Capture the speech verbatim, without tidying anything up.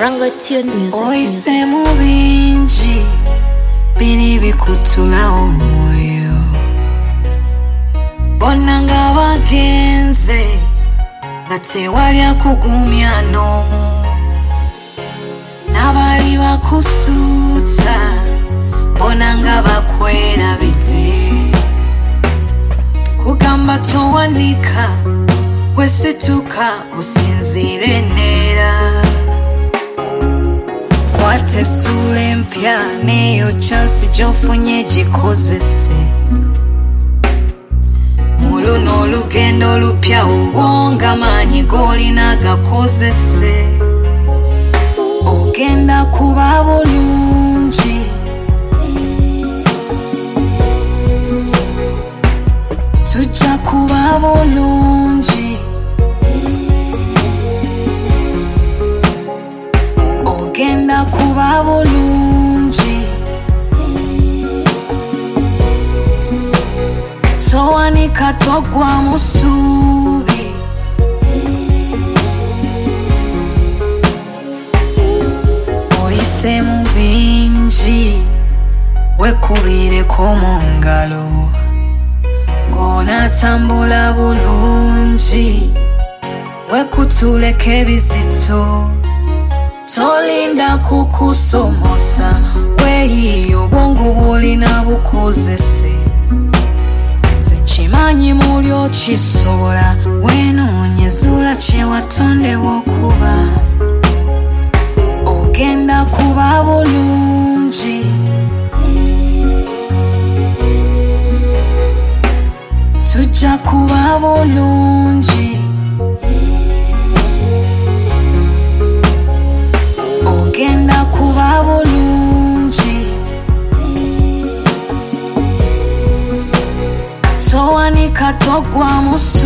Rango Tunes Music. Oyise mu bingi biri bikutula omwoyo, bonna nga bagenze nga tewali akugumya n'omu, n'abali bakusuuta bonna nga bakwerabidde. Kugamba towanika gwe situka osinzire neera, kwata essuula empya n'eyo chansi gy'ofunye gikozese. Mu luno olugendo olupya obwonga maanyi g'olina gakozese. Ogenda kuba bulungi, tujja kuba bulungi. Ogenda kuba bulungi, towanika togwa mu ssuubi. Oyise mu bingi wekubireko mu ngalo, ng'onaatambula bulungi wekutuleko ebizito. Tolinda kukusomosa, weeyiyo obwongo bw'olina bukozese. Nze nkimanyi muli okisobola, weenoonyezuula kye watondebwa okuba. Ogenda kuba bulungi, tujja kuba bulungi. Ogenda kuba bulungi, towanika togwa mu ssuubi.